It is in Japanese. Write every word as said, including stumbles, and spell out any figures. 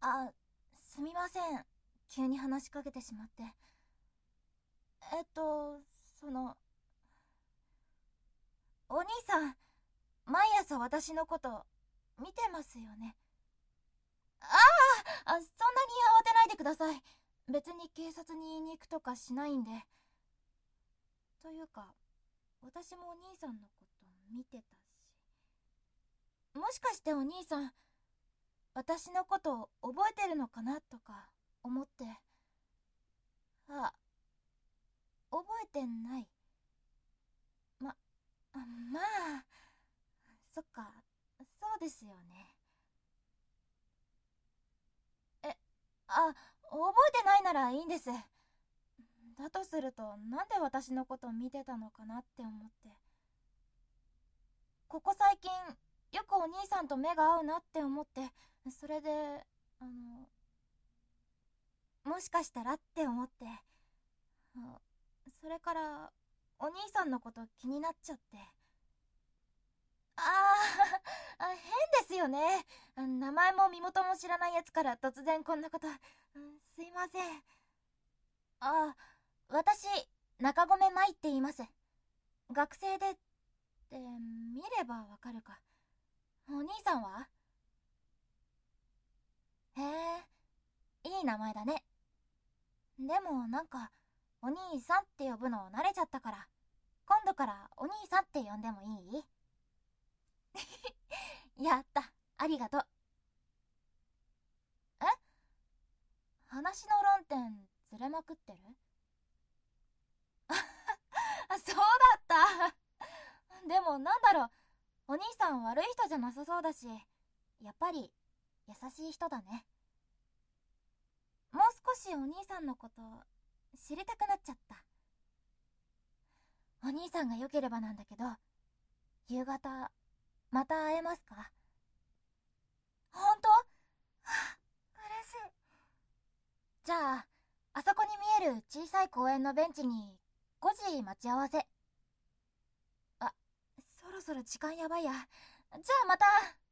あ、すみません。急に話しかけてしまって。えっと、その、お兄さん、毎朝私のこと見てますよね。ああ、あ、そんなに慌てないでください。別に警察に言いに行くとかしないんで。というか、私もお兄さんのこと見てたし。もしかしてお兄さん、私のこと覚えてるのかなとか思って。あ、覚えてない。ま、あまあ、そっか、そうですよね。え、あ、覚えてないならいいんです。だとすると、なんで私のこと見てたのかなって思って。ここ最近、よくお兄さんと目が合うなって思って、それで、あの、もしかしたらって思って、あ、それから、お兄さんのこと気になっちゃって。あーあ、変ですよね。名前も身元も知らないやつから突然こんなこと。すいません。あ、私、中込舞って言います。学生でって、見ればわかるか。お兄さんは？へえ、いい名前だね。でもなんか、お兄さんって呼ぶの慣れちゃったから、今度からお兄さんって呼んでもいい？やった、ありがとう。え？話の論点ずれまくってる？あ、そうだった。でもなんだろう、お兄さん悪い人じゃなさそうだし、やっぱり優しい人だね。もう少しお兄さんのこと知りたくなっちゃった。お兄さんが良ければなんだけど、夕方また会えますか？本当？はあ、嬉しい。じゃあ、あそこに見える小さい公園のベンチにごじ待ち合わせ。あ、そろそろ時間やばいや。じゃあまた。